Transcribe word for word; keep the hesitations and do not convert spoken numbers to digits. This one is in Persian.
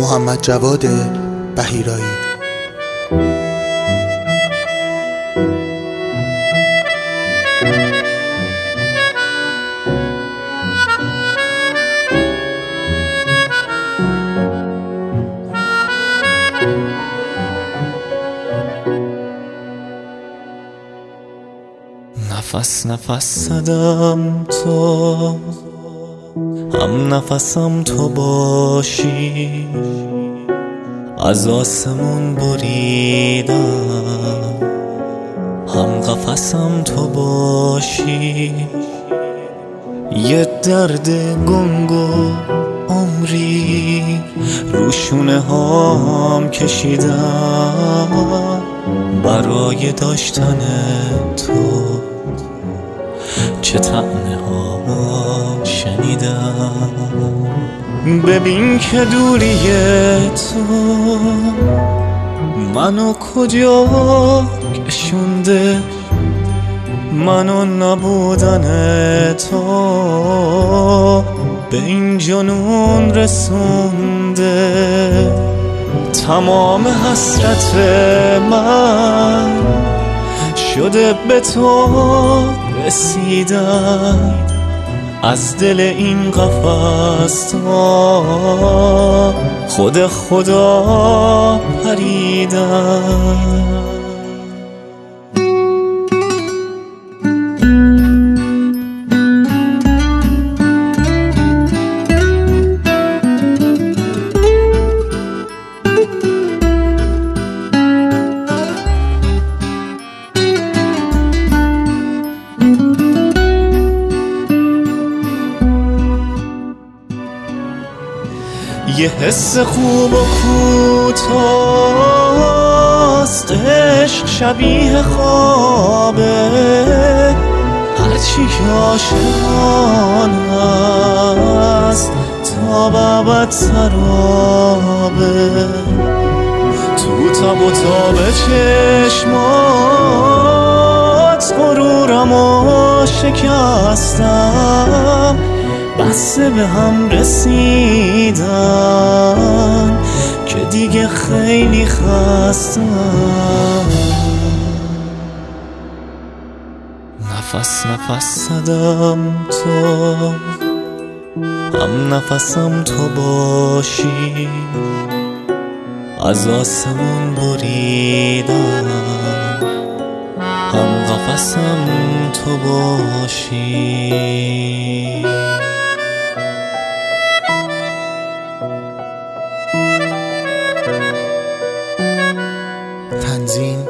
محمد جواد بحیرایی. نفس نفس زدم تو هم نفسم تو باشی، از آسمون بریدم هم قفسم تو باشی. یه درد گنگ و عمری روشونه هام کشیدم برای داشتن تو، چه طعنه ها شنیدم. ببین که دوری تو منو کجا کشونده، منو نبودن تو به این جنون رسونده. تمام حسرت من شده به تو رسیدن، از دل این قفس تا خود خدا پریدن. یه حس خوب و کوتاست، عشق شبیه خوابه، هرچی که عاشقانه است تا بابت سرابه. تو تاب و تاب چشمات غرورم و شکستم، بسه به هم رسیدن که دیگه خیلی خستم. نفس نفس زدم تو هم نفسم تو باشی، از آسمون بریدم هم قفسم تو باشی. تنظیم